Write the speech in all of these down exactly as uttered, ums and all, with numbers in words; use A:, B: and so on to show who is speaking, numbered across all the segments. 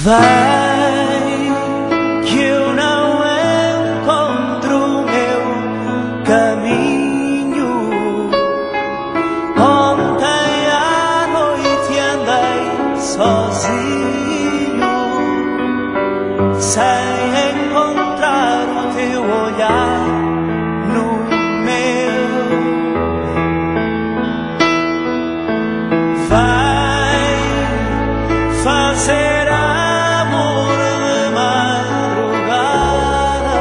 A: Vai, que eu não encontro o meu caminho. Ontem à noite andei sozinho, sem encontrar o teu olhar no meu. Vai fazer amor de madrugada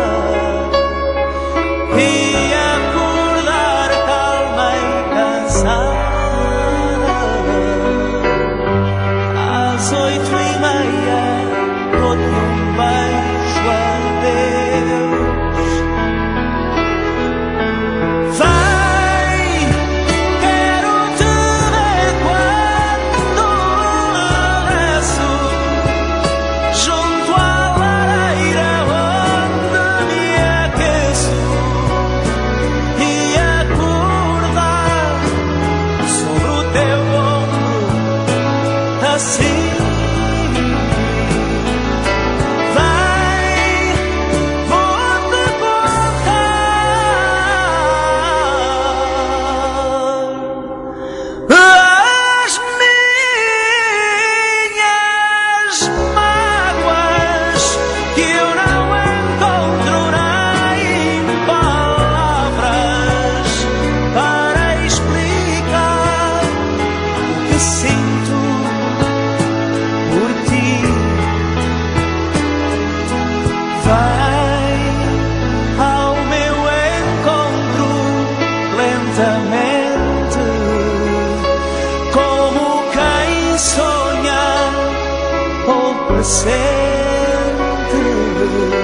A: e acordar calma e cansada. Às oito e meia dou-te um beijo, adeus. Vai, quero te ver quando regresso, junto à lareira onde me aqueço, e acordar sobre o teu ombro, assim. Vai, vou-te contar as minhas mágoas, que eu não encontro nem palavras para explicar o que sinto por ti. Vai ao meu encontro lentamente, como quem sonha ou pressente.